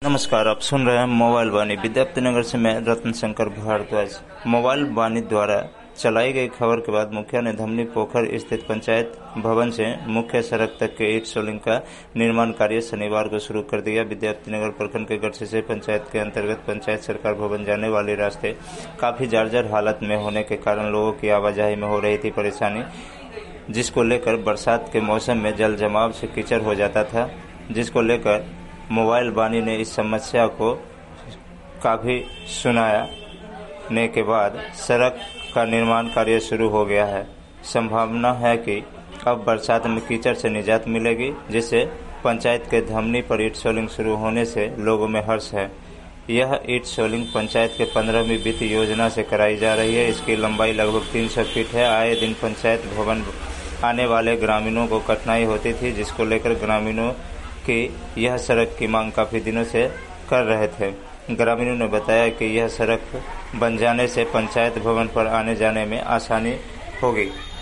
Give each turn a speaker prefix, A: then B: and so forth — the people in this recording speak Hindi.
A: नमस्कार, आप सुन रहे हैं मोबाइल वाणी। विद्यापतिनगर से मैं रत्न शंकर भारद्वाज। मोबाइल वाणी द्वारा चलाई गई खबर के बाद मुखिया ने धमनी पोखर स्थित पंचायत भवन से मुख्य सड़क तक के ईट सोलिंग का निर्माण कार्य शनिवार को शुरू कर दिया। विद्यापतिनगर प्रखंड के गढ़सी से पंचायत के अंतर्गत पंचायत सरकार भवन जाने वाले रास्ते काफी जर्जर हालत में होने के कारण लोगों की आवाजाही में हो रही थी परेशानी, जिसको लेकर बरसात के मौसम में जल जमाव से कीचड़ हो जाता था, जिसको लेकर मोबाइल वाणी ने इस समस्या को काफ़ी सुनाने के बाद सड़क का निर्माण कार्य शुरू हो गया है। संभावना है कि अब बरसात में कीचड़ से निजात मिलेगी, जिससे पंचायत के धमनी पर ईट सोलिंग शुरू होने से लोगों में हर्ष है। यह ईट सोलिंग पंचायत के 15वीं वित्त योजना से कराई जा रही है। इसकी लंबाई लगभग 300 फीट है। आए दिन पंचायत भवन आने वाले ग्रामीणों को कठिनाई होती थी, जिसको लेकर ग्रामीणों की यह सड़क की मांग काफ़ी दिनों से कर रहे थे। ग्रामीणों ने बताया कि यह सड़क बन जाने से पंचायत भवन पर आने जाने में आसानी होगी।